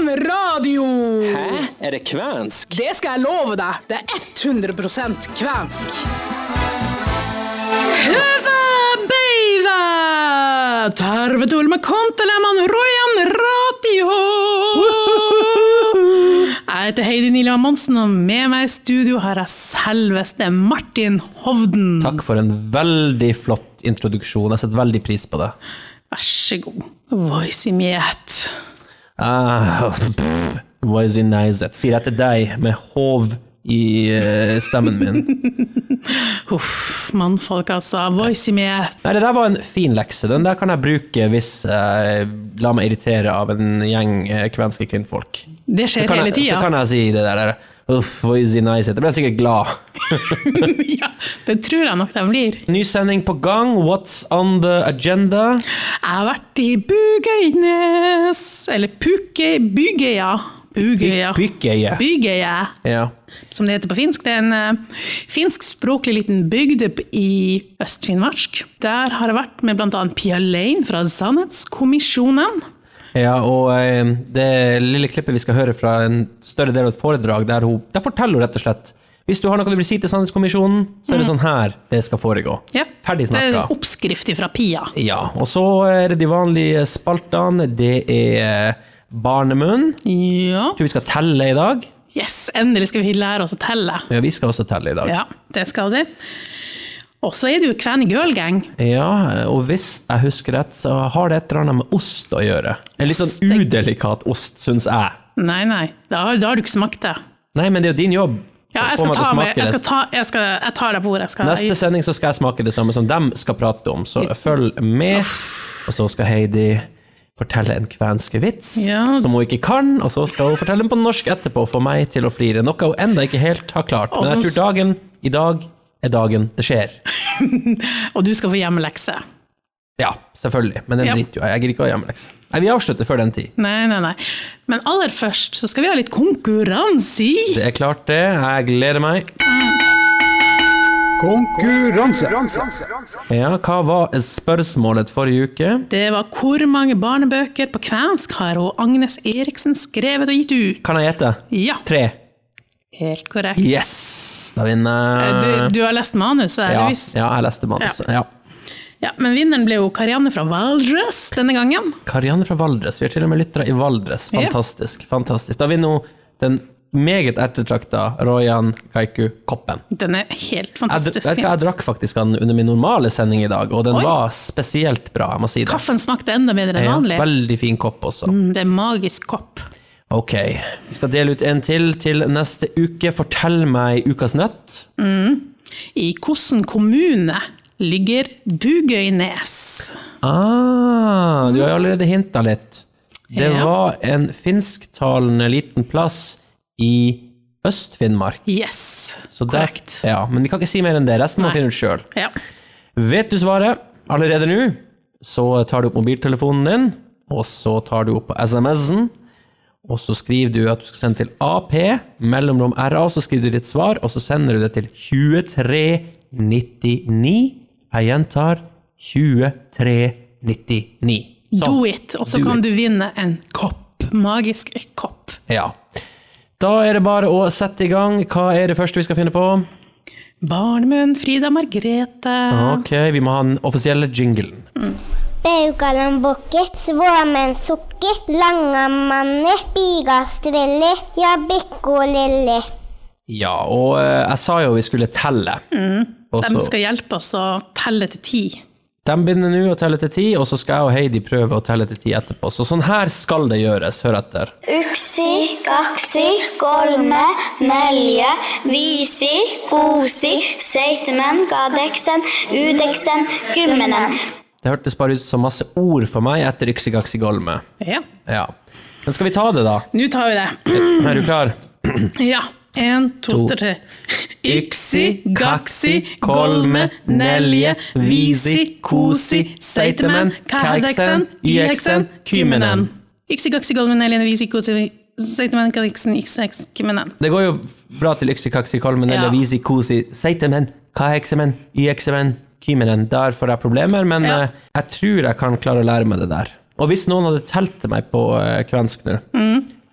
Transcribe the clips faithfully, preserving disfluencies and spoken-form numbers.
Royan Radio! Hæ? Er det kvensk? Det skal jeg love deg. Det er hundre prosent kvensk. Hyvä päivä! Tervetuloa kuuntelemaan Royan Radio! Jeg heter Heidi Nilja Monsen, og med meg i studio har jeg selveste Martin Hovden. Takk for en veldig flott introduksjon. Jeg setter veldig pris på det. Vær så god. Voice i miet. Ah, pff, voice in nice. Sier jeg til deg med hov i uh, stemmen min. Uff, mannfolk altså. Voice i miet. Nei, det der var en fin lekse. Den der kan jeg bruke hvis jeg lar meg irritere av en gjeng uh, kvenske kvinnfolk. Det skjer hele jeg, tida. Så kan jeg si det der. Uff, voice in nice. Det blir jeg sikkert glad. Ja, det tror jeg nok de blir. Ny sending på gang. What's on the agenda? Jeg har vært i Bugøynes, eller Puke, Bygøya. Bugøya. Bygøya. Bygøya, Ja. som det heter på finsk. Det er en uh, finskspråklig liten bygd i Øst-Finnmark. Der har jeg vært med blant annet Pia Lein fra Sannhetskommisjonen. Ja, og eh, det lille klippet vi skal høre fra en større del av et foredrag, der, hun, der forteller hun rett og slett, hvis du har noe du vil si til Sannhetskommisjonen, så er det sånn her det skal foregå. Ja, Ferdig det er snakka. en oppskrift fra Pia. Ja, og så er det de vanlige spaltene, det er barnemunn. Ja. Jeg tror vi skal telle i dag. Yes, endelig skal vi lære oss å telle. Ja, vi skal også telle i dag. Ja, det skal vi. Og så er det jo Kveni Girl Gang. Ja, og hvis jeg husker rett, så har det et eller annet med ost å gjøre. En litt sånn udelikat ost, synes jeg. Nei, nei, da har, da har du ikke smakt det. Nei, men det er jo din jobb. Ja, jeg skal ta med, jeg skal ta, jeg skal, jeg tar deg på ordet. Jeg skal, Neste sending så skal jeg smake det samme som dem skal prate om, så følg med. Og så skal Heidi fortelle en kvenske vits, Ja. som hun ikke kan, og så skal hun fortelle den på norsk etterpå, for meg til å flire. Noe hun enda ikke helt har klart, men jeg tror dagen i dag er dagen det skjer. Og du skal få hjemmelekse. Ja, selvfølgelig, men den Ja. driter jo jeg. Jeg gir ikke å ha hjemmelekse. Nei, vi avslutter før den tid. Nei, nei, nei. Men aller først så skal vi ha litt konkurranse. Det er klart det, jeg gleder meg. Konkurranse. Ja, hva var spørsmålet forrige uke? Det var hvor mange barnebøker på kvensk har hun Agnes Eriksen skrevet og gitt ut? Kan jeg gjette? Ja, Tre. helt korrekt. Yes, da vinner Du, du har lest manuset, ja, eller visst? ja, jeg leste manuset, ja. Ja, men vinneren ble jo Karianne fra Valdres denne gangen. Karianne fra Valdres, vi har til og med lyttere i Valdres. Fantastisk, fantastisk. Da vinner hun den meget ettertrakta Royan Kaiku-koppen. Den er helt Jeg, fantastisk jeg, jeg drakk faktisk den under min normale sending i dag, og den Oi. var spesielt bra, jeg må si det. Kaffen smakte enda bedre enn Ja, vanlig. veldig fin kopp også. Mm, Det er magisk kopp. Ok, vi skal dele ut en til til neste uke. Fortell meg ukas nøtt. I hvordan kommune ligger Bugøynes? Ah, du har jo allerede hintet litt. Det Ja. var en finsktalende liten plass i Øst-Finnmark. Yes, Så der- korrekt. Ja, men vi kan ikke si mer enn det. Resten må Nei. finne ut selv. Ja. Vet du svaret allerede nå, så tar du opp mobiltelefonen din, og så tar du opp på S M S-en, og så skriver du at du skal sende til A P, mellomrom R A, så skriver du ditt svar, og så sender du det til tjuetre nittini. Jeg gjentar tjuetre nittini. Do it, og så Do kan it. du vinne en kopp. Magisk kopp. Ja. Da er det bare å sette i gang. Hva er det første vi skal finne på? Barnemunn, Frida Margrethe. Ok, vi må ha den offisielle jinglen. Peukalambokki, Suomen sukki, Langamanni, Pigastrelli, ja Bikkolilli. Ja, og eh, jeg sa jo vi skulle telle. Og De så- skal hjelpe oss å telle til ti. De begynner nå å telle til ti, og så skal jeg og Heidi prøve å telle til ti etterpå. Så sånn her skal det gjøres, hør etter. Yksi, kaksi, kolme, neljä, viisi, kuusi, seitsemän, kahdeksan, yhdeksän, kymmenen. Det hørtes bare ut som masse ord for meg etter yksi-gaksi-golme. Ja, Ja. Men skal vi ta det da? nå tar vi det. Er du klar? Ja, en, to, To. tre. Yksi, gaksi, kolme, nelje, visi, kosi, seitsemän, kahdeksan, yhdeksän, kymmenen. Yksi, gaksi, kolme, nelje, visi, kosi, seitsemän, kahdeksan, yhdeksän, kymmenen. Det går jo bra til yksi-kaksi-kolmen, eller Ja. visi-kosi, seitsemän, kahdeksan, yhdeksän, kymmenen. Der får jeg problemer, men Ja. eh, jeg tror jeg kan klare å lære meg det der. Og hvis noen hadde telt til meg på eh, kvensk nå,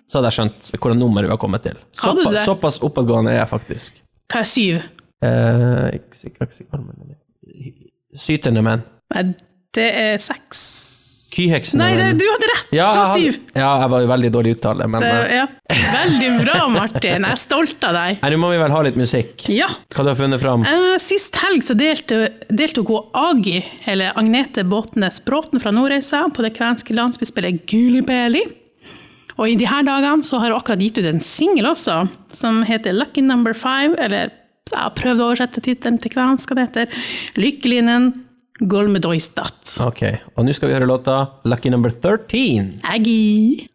så hadde jeg skjønt hvordan nummer vi har kommet til. Hadde du Såpass, det? såpass oppadgående er jeg faktisk. Hva er syv? Eh, ikke, ikke, ikke, Sytende menn. Nei, det er seks. Kyheksene Nei, det, menn. du hadde rett. Ja, det var jeg syv. hadde- ja, jeg var jo veldig dårlig uttale, men... Det, eh, ja. Veldig bra, Martin. Jeg er stolt av deg. Nei, nå må vi vel ha litt musikk. Ja. Hva du har funnet fram? Eh, Sist helg så delte, deltok hun Agi, eller Agnete Båtnes Bråten fra Nordreisa, på det kvenske landsbyspillet Gulibeli. Og i de her dagene så har hun akkurat gitt ut en single også, som heter Lucky Number Five, eller jeg har prøvd å oversette titelen til kvensk, hva det heter, Lykkelinen Golmedoistat. Ok, og nå skal vi høre låta Lucky Number thirteen. Agi!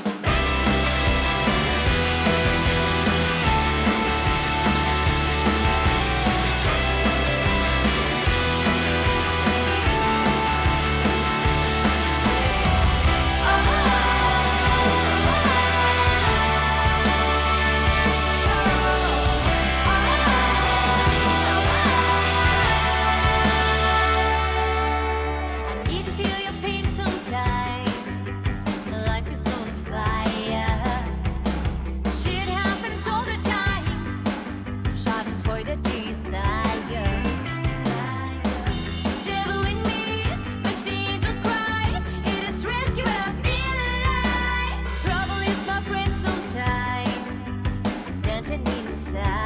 I need to feel your pain sometimes. Life is on fire. Shit happens all the time. Schaden, Freude, desire. Devil in me makes the angel cry. It is risky, but I feel alive. Trouble is my friend sometimes. Dancing inside.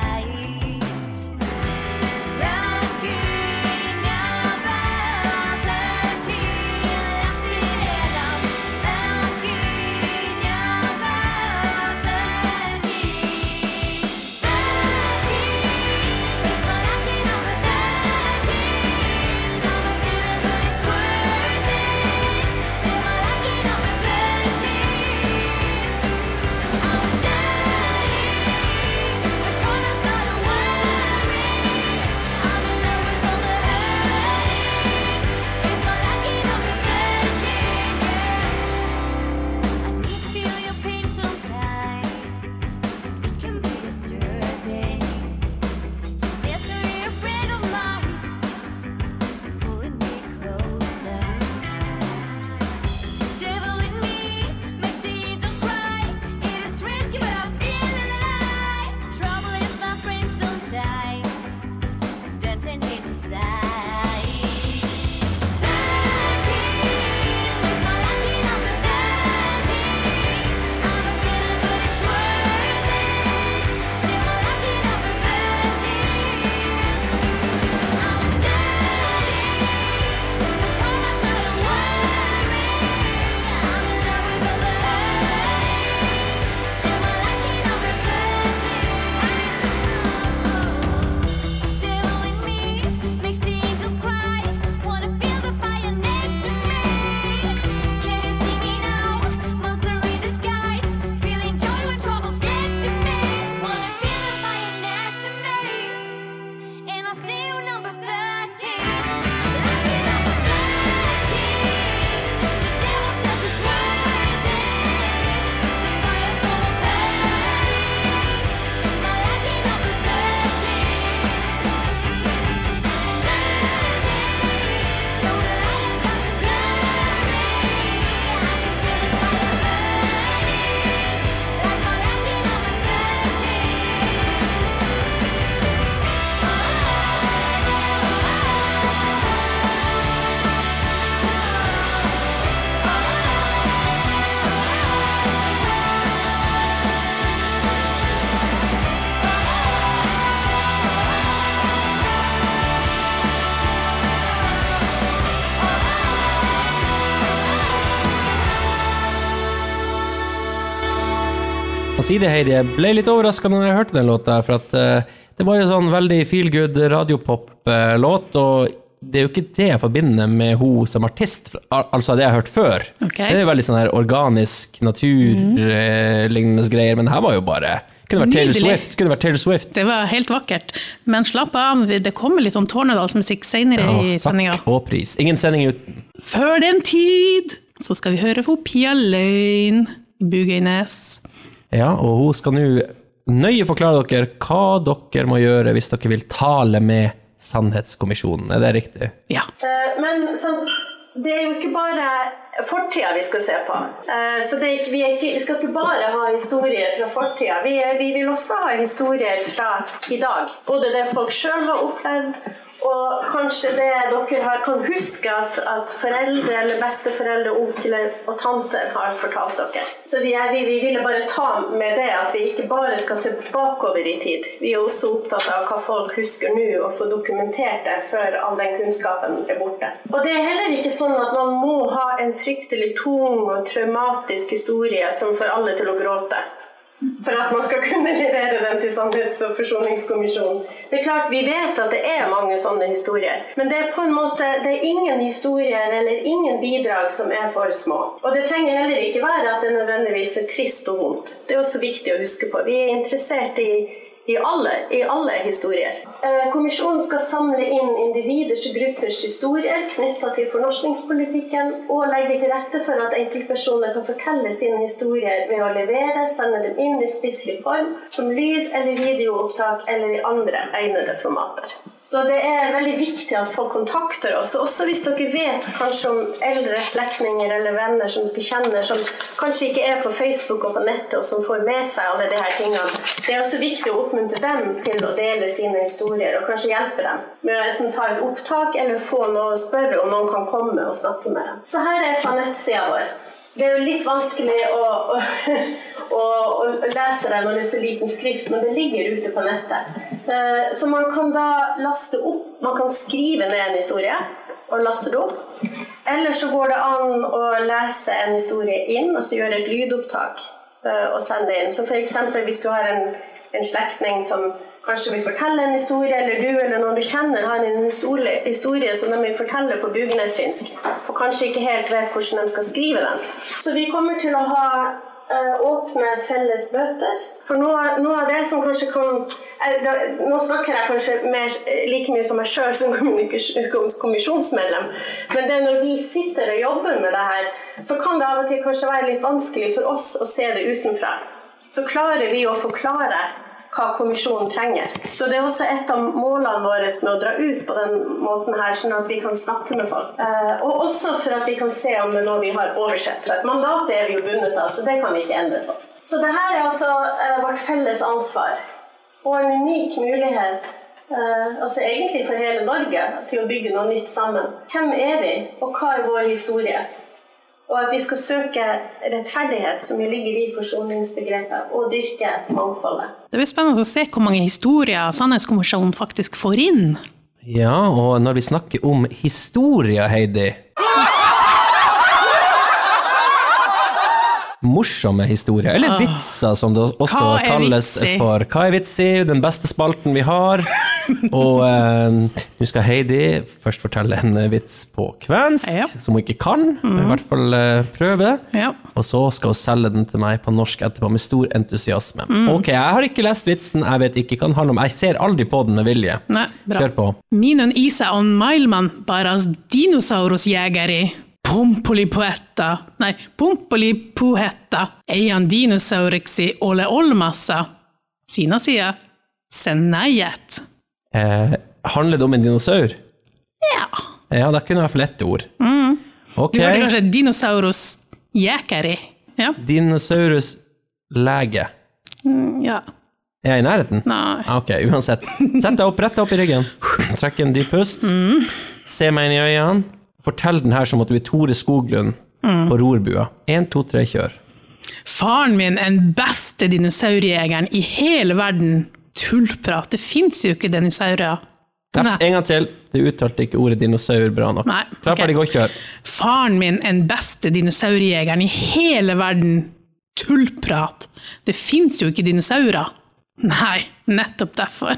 I need to feel your pain sometimes. It can be disturbing. Misery, a friend of mine, pulling me closer. Devil in me makes the angel cry. It is risky, but I feel alive. Trouble is my friend sometimes. Dancing inside. Devil in me makes the angel cry. Wanna feel the fire next to me. Can you see me now? Monster in disguise. Feeling joy when trouble's next to me. Wanna feel the fire next to me. And I see you number thirteen. Lucky number thirteen. The devil says it's worth it. The fire's almost hurting. My lucky number thirteen. Though the light has got me blurry, I can feel the fire burning, like my lucky number Jeg sier det, Heidi, jeg ble litt overrasket når jeg hørte den låta, for at eh, det var jo sånn veldig feel-good radiopop-låt, og det er jo ikke det jeg forbinder med hun som artist, al- altså det jeg har hørt før. Ok. Det er jo veldig sånn her organisk, natur-lignende greier, men det her var jo bare, kunne vært Taylor Nydelig. Swift, kunne vært Taylor Swift. Det var helt vakkert. Men slapp av, det kommer litt sånn Tornedalsmusikk senere i Å, sendinga. takk og pris. Ingen sending uten. Før den tid så skal vi høre på Pia Løgn Bugøynes. Ja, og hun skal nå nøye forklare dere hva dere må gjøre hvis dere vil tale med Sannhetskommisjonen. Er det riktig? Ja. Eh, Men sånn, det er jo ikke bare fortida vi skal se på. Eh, Så det er ikke, vi, er ikke, vi skal ikke bare ha historier fra fortida. Vi, er, vi vil også ha historier fra i dag. Både det folk selv har opplevd, og kanskje det dere har, kan huske at, at foreldre eller besteforeldre, onkler og tanter har fortalt dere. Så vi, er, vi, vi ville bare ta med det at vi ikke bare skal se bakover i tid. Vi er også opptatt av hva folk husker nå og få dokumentert det før all den kunnskapen er borte. Og det er heller ikke sånn at man må ha en fryktelig tung og traumatisk historie som får alle til å gråte, for at man skal kunne levere den til Sannhets- og forsoningskommisjonen. Det er klart, vi vet at det er mange sånne historier, men det er på en måte, det er ingen historier eller ingen bidrag som er for små. Og det trenger heller ikke være at det nødvendigvis er trist og vondt. Det er også viktig å huske på. Vi er interessert i I alle, i alle historier. Kommisjonen skal samle inn individers og gruppers historier knyttet til fornorskningspolitikken og legge til rette for at enkeltpersoner kan fortelle sine historier ved å levere, sende dem inn i skriftlig form, som lyd- eller videoopptak eller i andre egnede formater. Så det er veldig viktig at folk kontakter oss, også hvis dere vet kanskje om eldre slektninger eller venner som dere kjenner, som kanskje ikke er på Facebook og på nettet, og som får med seg alle de her tingene. Det er også viktig å oppmuntre dem til å dele sine historier, og kanskje hjelpe dem med å enten ta et opptak, eller få noe å spørre om noen kan komme og snakke med dem. Så her er fra nettsiden vår. Det er jo litt vanskelig å, å, å, å lese det når det er så liten skrift, men det ligger ute på nettet. Så man kan da laste opp, man kan skrive ned en historie og laste det opp. Eller så går det an å lese en historie inn, altså gjøre et lydopptak og sende inn. Så for eksempel hvis du har en, en slektning som kanskje vil fortelle en historie, eller du eller noen du kjenner har en historie, historie som de vil fortelle på bugnesfinsk, og kanskje ikke helt vet hvordan de skal skrive den. Så vi kommer til å ha uh, åpne felles møter. For noe, noe av det som kanskje kan... Er, da, nå snakker jeg kanskje mer, like mye som jeg selv som kommisjonsmedlem, men det er når vi sitter og jobber med det her, så kan det av og til kanskje være litt vanskelig for oss å se det utenfra. Så klarer vi å forklare hva kommisjonen trenger. Så det er også et av målene våre med å dra ut på den måten her, sånn at vi kan snakke med folk. Eh, og også for at vi kan se om det er noe vi har oversett. For mandatet er vi jo bundet av, så det kan vi ikke endre på. Så det her er altså eh, vårt felles ansvar. Og en unik mulighet, eh, altså egentlig for hele Norge, til å bygge noe nytt sammen. Hvem er vi, og hva er vår historie? Og at vi skal søke rettferdighet som ligger i forsoningsbegrepet, og dyrke mangfoldet. Det blir spennende å se hvor mange historier Sannhetskommisjonen faktisk får inn. Ja, og når vi snakker om historie, Heidi, morsomme historier, eller vitser som det også Hva er kalles vitsi? for. Hva er vitsi? Den beste spalten vi har. Og eh, nå skal Heidi først fortelle en vits på kvensk, Ja. som hun ikke kan, i hvert fall eh, prøve. Ja. Og så skal hun selge den til meg på norsk etterpå med stor entusiasme. Ok, jeg har ikke lest vitsen, jeg vet ikke hva den handler om. Jeg ser aldri på den med vilje. Nei, bra. Kjør på. Minun Isa on maailman paras dinosaurusjägäri. Pompoli poetta, nei, Pompoli puhetta, eian dinosauriksi ole olmassa. Sina sier, sen näjet. Eh, handler det om en dinosaur? Ja, Ja, det kunne i hvert fall ett ord. Ok, du hørte kanskje dinosaurusjägäri. Ja, dinosaurus lege. ja, Er jeg i nærheten? nei. Ok, uansett. Sett deg opp, rett deg opp i ryggen. Trekk en dyp pust. Se meg inn i øynene. Fortell den her som at du er Tore Skoglund på rorbua. En, to, tre, kjør. Faren min er den beste dinosaurjegeren i hele verden. Tullprat, det finnes jo ikke dinosaurer. Ja, Nei. en gang til. Du uttalte ikke ordet dinosaur bra nok. Nei, Klar, ok. ferdig, gå, kjør. Faren min er den beste dinosaurjegeren i hele verden. Tullprat, det finnes jo ikke dinosaurer. Nei, nettopp derfor.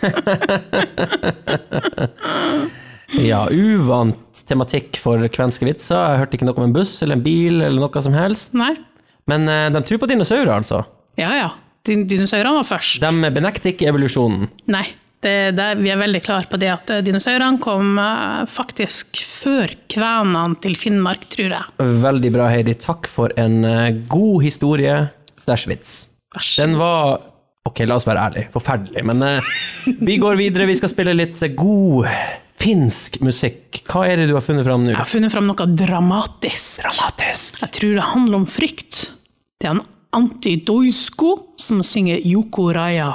Ja, uvant tematikk for kvenske vitser. Jeg hørte ikke noe om en buss eller en bil eller noe som helst. Nei, Men eh, de tror på dinosaurer, altså. ja, ja. Din- Dinosaurene var først. De benekter ikke evolusjonen. Nei, det, det, vi er veldig klare på det at eh, dinosaurene kom eh, faktisk før kvenene til Finnmark, tror jeg. Veldig bra, Heidi. Takk for en eh, god historie slash vits. Vær så Den var Ok, la oss være ærlige. Forferdelig. Men uh, vi går videre. Vi skal spille litt god finsk musikk. Hva er det du har funnet fram nå? Jeg har funnet fram noe dramatisk. Dramatisk. Jeg tror det handler om frykt. Det er en Antti Doisko som synger Joko Raja.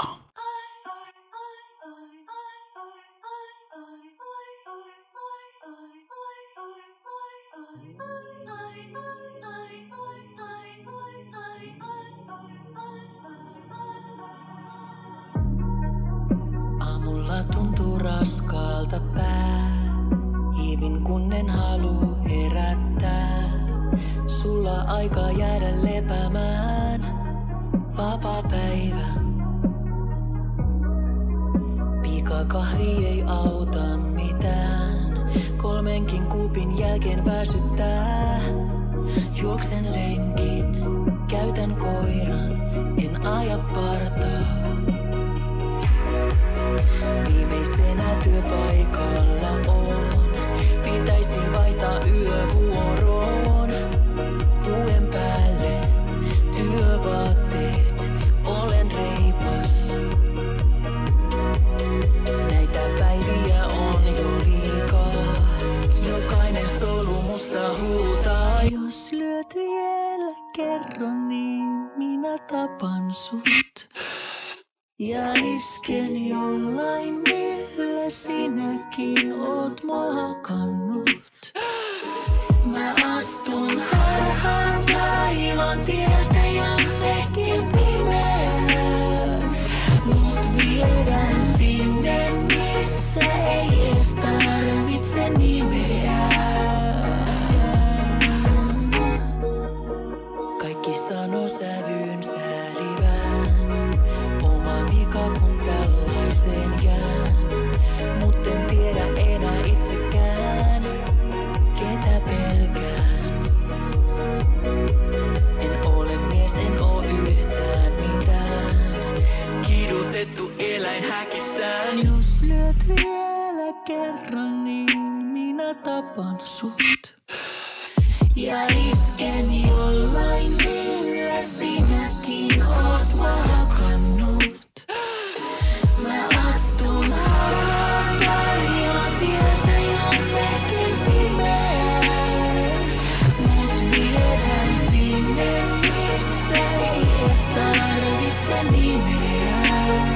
Aamulla tuntuu raskaalta pää, hiivin kun en halu herättää. Sulla aika jäädä lepäämään, vapaa päivä. Pikakahvi ei auta mitään, kolmenkin kupin jälkeen väsyttää. Juoksen lenkin, käytän koiran, en aja partaa. Viimeisenä työpaikalla on, pitäisi vaihtaa yövuoroon. Puen päälle työvaatteet, olen reipas. Näitä päiviä on jo liikaa, jokainen solu mussa huutaa. Jos lyöt vielä kerran, niin minä tapan sut. Ja isken jollain, millä sinäkin oot mua hakannut. Mä astun harhaan taivaan tieltä jonnekin pimeään. Mut viedään sinne, missä ei edes tarvitse nimeä. Kaikki sano sävyyn säälivään. Oma vika kun tällaiseen jään. Mut en tiedä enää itsekään, ketä pelkään. En ole mies, en oo yhtään mitään. Kidutettu eläin häkissään. Jos lyöt vielä kerran, niin minä tapan sut. Ja isken jollain, millä sinäkin oot mä hakannut. Mä astun harhaan taivaan tieltä jonnekin pimeään. Mut viedään sinne, missä ei edes tarvitse nimeään.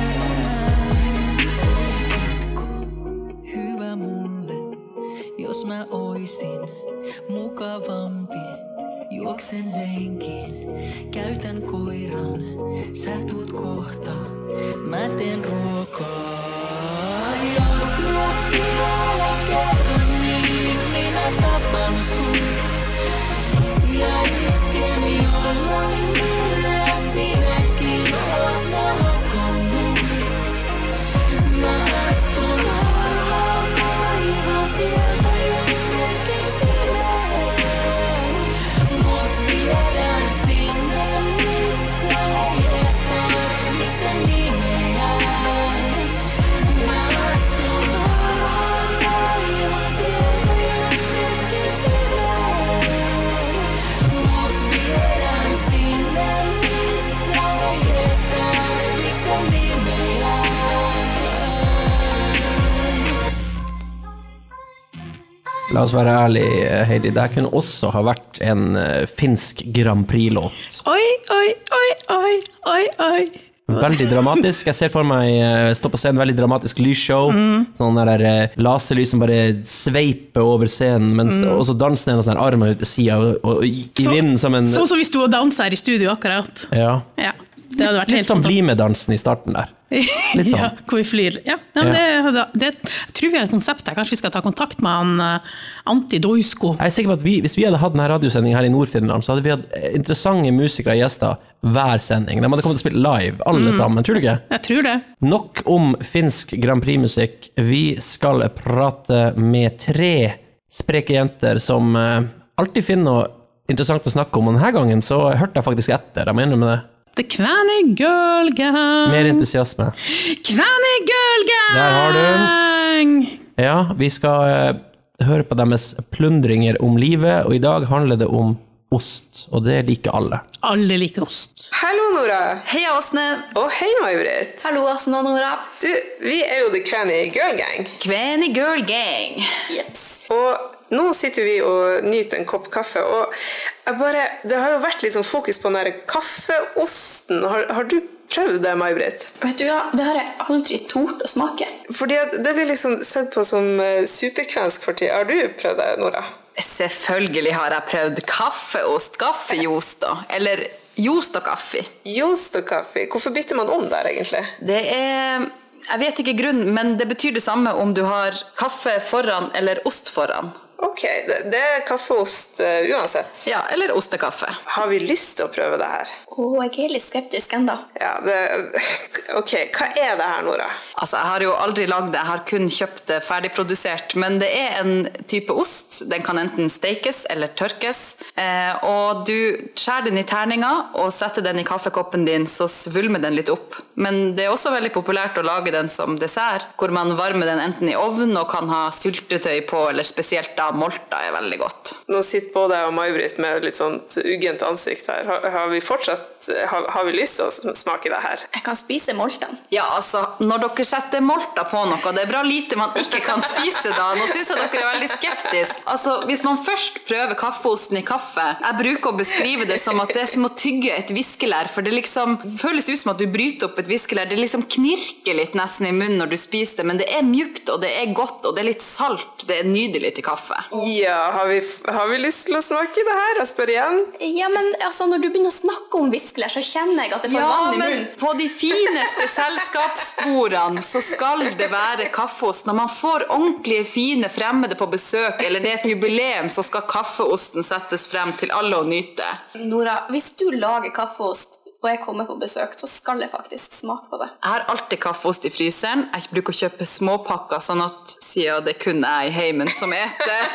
Olisitko hyvä mulle, jos mä oisin mukavampi? Juoksen lenkin, käytän koiran, sä tuut kohta, mä teen ruokaa. Jos lyöt vielä kerran, niin minä tapan sut. Ja isken jollain, millä sinäkin oot mä hakannut. Mä astun harhaan taivaan tieltä jonnekin pimeään. Mut viedään sinne, missä ei edes tarvitse nimeään. Mä astun harhaan taivaan tieltä jonnekin pimeään. Mut viedään sinne, missä ei edes tarvitse nimeään. La oss være ærlige, Heidi. Det kunne også ha vært en eh, finsk Grand Prix-låt. Oi, oi, oi, oi, oi, oi. Veldig dramatisk. Jeg ser for meg eh, stå på scenen, veldig dramatisk lysshow. Sånn der eh, laserlys som bare sveiper over scenen, mens også dansen er en sånn arm ut til siden, og, og i, i Så- vinden som en... Sånn som vi stod og danset her i studio akkurat. Ja. Ja, det hadde vært Litt helt sånn fantastisk. bli med dansen i starten der. Litt sånn. Ja, hvor vi flyr. Ja, ja, men det, det, jeg tror vi har et konsept her. Kanskje vi skal ta kontakt med han uh, Antti Doisko. Jeg er sikker på at vi, hvis vi hadde hatt denne radiosendingen her i Nord-Finland, så hadde vi hatt interessante musikere og gjester hver sending. De hadde kommet til å spille live, alle sammen. Tror du ikke? Jeg tror det. Nok om finsk Grand Prix-musikk. Vi skal prate med tre spreke jenter som eh, alltid finner noe interessant å snakke om. Og denne gangen så hørte jeg faktisk etter. Jeg mener med det. The Kvæni Girl Gang. Mer entusiasme. Kvæni Girl Gang! Der har du Ja, vi skal eh, høre på deres plundringer om livet, og i dag handler det om ost, og det liker alle. Alle liker ost. Hallo, Nora. Hei, Åsne. Og hei, May-Britt. Hallo, Åsne og Nora. Du, vi er jo The Kvenny Girl Gang. Kvenny Girl Gang. Jeps. Og nå sitter vi og nyter en kopp kaffe, og jeg bare, det har jo vært litt sånn fokus på den der kaffeosten. Har, har du prøvd det, May-Britt? Vet du, ja, det har jeg aldri tort å smake. Fordi at det blir liksom sett på som eh, superkvensk for tid. Har du prøvd det, Nora? Selvfølgelig har jeg prøvd kaffeost, kaffejost da. Eller jost og kaffe. Jost og kaffe. Hvorfor bytter man om der, egentlig? Det er... Jeg vet ikke grunnen, men det betyr det samme om du har kaffe foran eller ost foran. Ok, det, det er kaffeost uh, uansett. Ja, eller ostekaffe. Har vi lyst til å prøve det her? Åh, jeg er litt skeptisk enda. Ja, det... Ok, hva er det her, Nora? Altså, jeg har jo aldri lagd det, jeg har kun kjøpt det ferdigprodusert, men det er en type ost. Den kan enten stekes eller tørkes, eh, og du skjærer den i terninger og setter den i kaffekoppen din, så svulmer den litt opp. Men det er også veldig populært å lage den som dessert, hvor man varmer den enten i ovnen og kan ha syltetøy på, eller spesielt da molta er veldig godt. Nå sitter både jeg og May-Britt med litt sånt ugent ansikt her. Har, har vi fortsatt, har, har vi lyst til å smake det her? Jeg kan spise molten. Ja, altså, når dere setter molta på noe, det er bra lite man ikke kan spise da. Nå synes jeg dere er veldig skeptisk. Altså, hvis man først prøver kaffeosten i kaffe, jeg bruker å beskrive det som at det er som å tygge et viskelær, for det liksom føles ut som at du bryter opp et viskelær. Det liksom knirker litt nesten i munnen når du spiser det, men det er mjukt, og det er godt, og det er litt salt. Det er nydelig til kaffe. Ja, har vi, har vi lyst til å smake det her? Jeg spør igjen. Ja, men altså, når du begynner å snakke om viskelær, så kjenner jeg at det får Ja, vann i men munnen. på de fineste selskapsbordene så skal det være kaffeost. Når man får ordentlige fine fremmede på besøk, eller det er et jubileum, så skal kaffeosten settes frem til alle å nyte. Nora, hvis du lager kaffeost, og jeg kommer på besøk, så skal jeg faktisk smake på det. Jeg har alltid kaffeost i fryseren. Jeg bruker å kjøpe småpakker, sånn at siden det kun er i heimen som eter.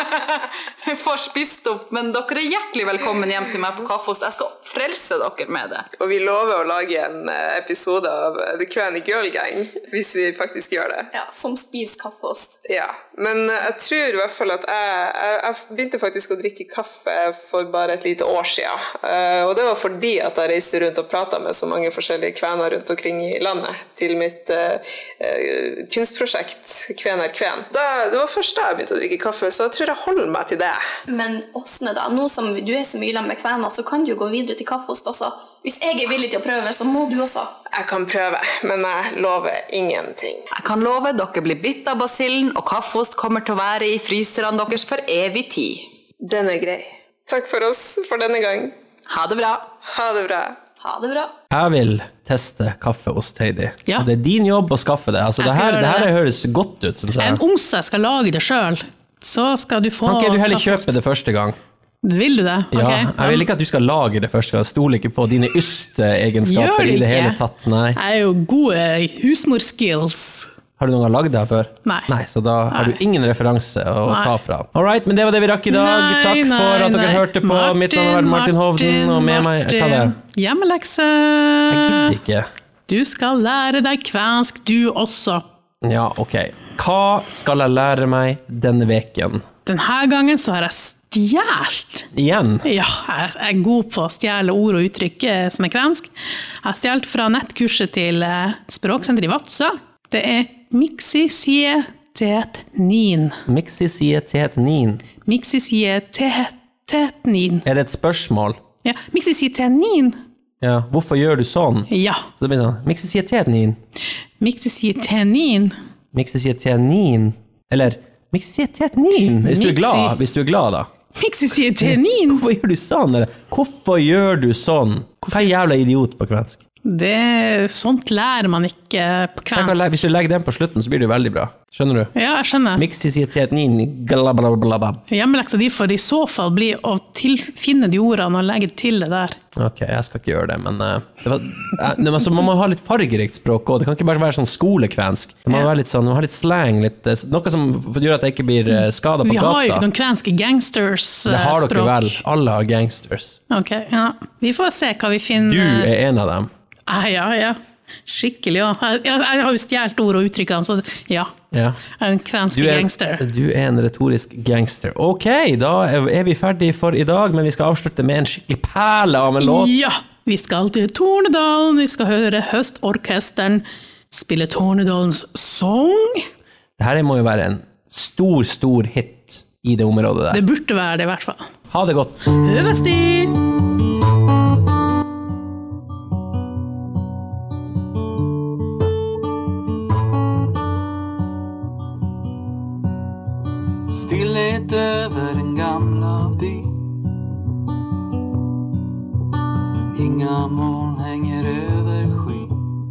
Jeg får spist opp, men dere er hjertelig velkommen hjem til meg på kaffeost. Jeg skal frelse dere med det. Og vi lover å lage en eh, episode av The Kvenny Girl Gang, hvis vi faktisk gjør det. Ja, som spiser kaffeost. Ja, men eh, jeg tror i hvert fall at jeg, jeg, jeg begynte faktisk å drikke kaffe for bare et lite år siden. Eh, og det var fordi at jeg reiste rundt og pratet med så mange forskjellige kvener rundt omkring i landet til mitt uh, uh, kunstprosjekt Kvener Kven. Da, det var først da jeg begynte å drikke kaffe, så jeg tror jeg holder meg til det. Men Åsne da, nå som du er så mye sammen med kvener, så kan du jo gå videre til kaffeost også. Hvis jeg er villig til å prøve, så må du også. Jeg kan prøve, men jeg lover ingenting. Jeg kan love dere blir bitt av basillen, og kaffeost kommer til å være i fryserne deres for evig tid. Den er grei. Takk for oss for denne gang. Ha det bra. Ha det bra. Ha det bra. Jeg vil teste kaffeost, Heidi. Ja. Og det er din jobb å skaffe det. Altså, Jeg det skal her, gjøre det her det. høres godt ut, synes jeg. En onsdag jeg skal lage det selv, så skal du få Kan ikke du heller kaffeost. kjøpe det første gang? Vil du det? Ja, Ok. jeg vil ikke at du skal lage det første gang. Jeg stoler ikke på dine ysteegenskaper Gjør det i det ikke. hele tatt. Nei. Jeg er jo gode husmorskills. Har du noen gang lagd det her før? Nei. Nei, så da har Nei. du ingen referanse å Nei. ta fra. Alright, men det var det vi rakk i dag. Nei, Takk nei, for at dere nei. hørte på. Mitt navn har vært Martin Hovden, og med meg, hva er det? Hjemmelekse. Jeg gidder ikke. Du skal lære deg kvensk, du også. Ja, ok. Hva skal jeg lære meg denne veken? Denne gangen så har jeg stjålet. Igjen? Ja, jeg er god på å stjele ord og uttrykk eh, som er kvensk. Jeg har stjålet fra nettkurset til eh, Språksenter i Vadsø. Det er Mixisietetnin. Mixisietetnin. Mixisietetnin. Er det et spørsmål? Ja, Mixisietetnin. Ja, hvorfor gjør du sånn? Ja, Så det blir sånn, Mixisietetnin. Mixisietetnin. Mixisietetnin. Eller Mixisietetnin. Hvis du er Mixi- glad, hvis du er glad da. Mixisietetnin. Hvorfor gjør du sånn? Eller? Hvorfor gjør du sånn? Hva er jævla idiot på kvensk? Det, sånt lærer man ikke på Jeg kan legge- kvensk. Hvis du legger den på slutten, så blir det jo veldig bra. Skjønner du? Ja, jeg skjønner. Mixisietetnin. Blablabla. Hjemmeleksa di får i så fall bli å til, finne de ordene og legge til det der. Ok, jeg skal ikke gjøre det, men uh, det var, uh, men altså, man må ha litt fargerikt språk også. Det kan ikke bare være sånn skolekvensk. Det må Ja. være litt sånn, man må ha litt slang, litt, uh, noe som gjør at jeg ikke blir uh, skadet på Vi har jo ikke gata. noen kvenske gangsters-språk. Det har dere vel. Alle har gangsters. Ok, ja. Vi får se hva vi finner. Du er en av dem. Ah, ja, ja. skikkelig, ja. Jeg, jeg, jeg har jo stjert ord og uttrykkene, så ja. Ja. Jeg er en kvensk Du er, gangster. du er en retorisk gangster. Ok, da er er vi ferdig for i dag, men vi skal avslutte med en skikkelig perle av en låt. Ja, vi skal til Tornedalen, vi skal høre Høstorkesteren spille Tornedalens sang. Dette må jo være en stor, stor hit i det området der. Det burde være det i hvert fall. Ha det godt. Høvesti! Stillhet över den gamla by. Inga moln hänger över sky.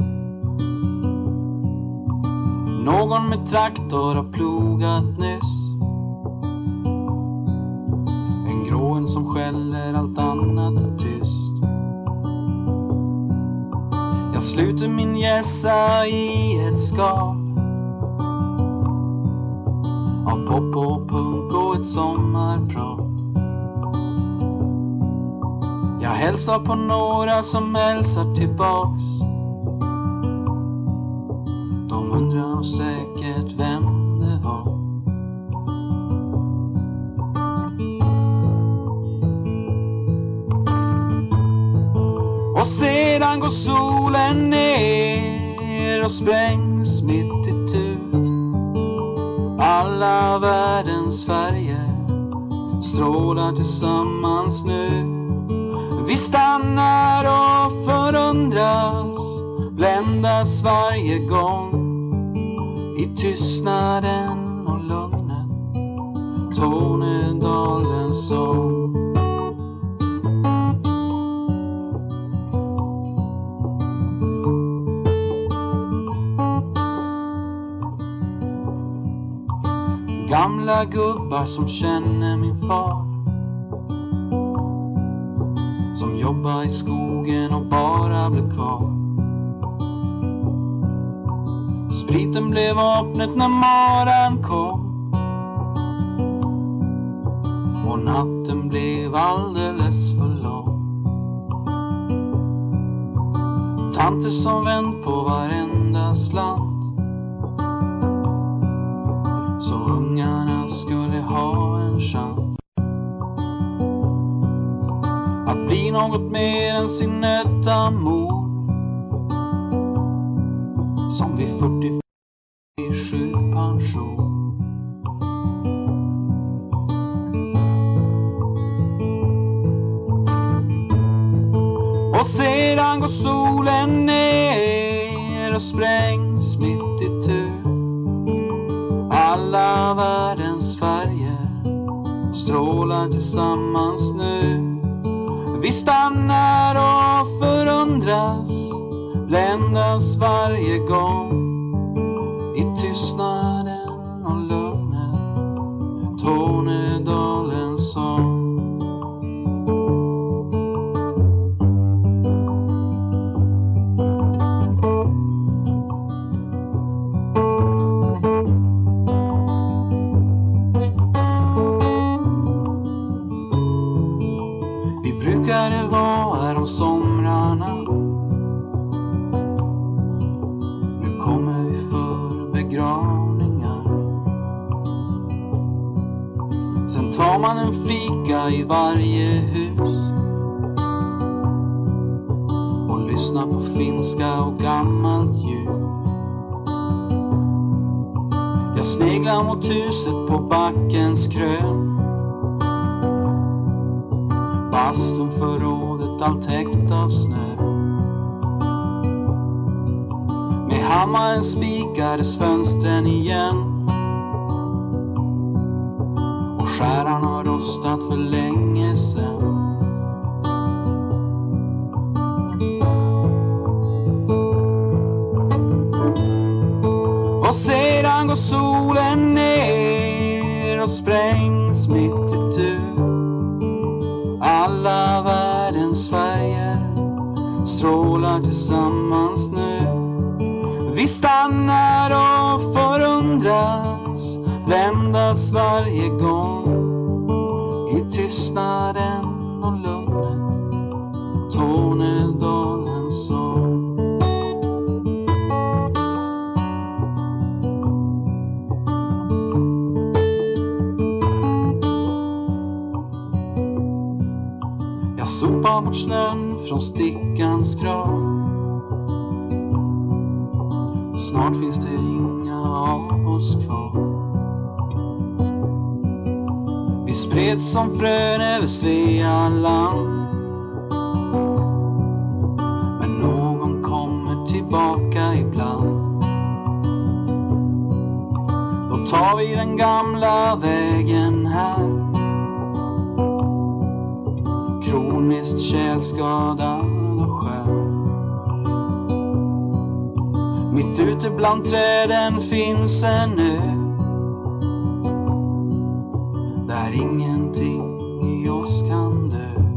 Någon med traktor har plogat nyss. En gråen som skäller, allt annat är tyst. Jag sluter min gässa i ett skal av pop och punk och ett sommarprat. Jag hälsar på några som hälsar tillbaks. De undrar nog säkert vem det var. Och sedan går solen ner och sprängs mitt i tur. Alla världens färger strålar tillsammans nu. Vi stannar och förundras, bländas varje gång i tystnaden och lugnet, Tornedalens sång. Gamla gubbar som känner min far, som jobbar i skogen och bara blev kvar. Spriten blev vapnet när maran kom, och natten blev alldeles för lång. Tanter som vänt på varenda slant, så ungarna skulle ha en chans att bli något mer än sin nötta mor, som vid fyrtiosju pension. Och sedan går solen ner och sprängs mitt i tur. Alla världens färger strålar tillsammans nu. Vi stannar och förundras, bländas varje gång i tystnaden och lugnet, Tornedalens sång. Det var här om somrarna. Nu kommer vi för begravningar. Sen tar man en fika i varje hus och lyssnar på finska och gammalt ljud. Jag sneglar mot huset på backens krön. Bastun förrådet allt täckt av snö. Med hammaren spikades fönstren igen, och skäran har rostat för länge sen. Och sedan går solen ner och sprängs mitt i tur. Alla världens färger strålar tillsammans nu. Vi stannar och förundras, bländas varje gång i tystnaden och lugnet, Tornedalens sång. Jag sopar bort snön från stickans grav. Snart finns det inga av oss kvar. Vi spreds som frön över Svealand. Men någon kommer tillbaka ibland. Då tar vi den gamla vägen här. Kroniskt kärlskadad och skär. Mitt ute bland träden finns en ö. Där ingenting i oss kan dö.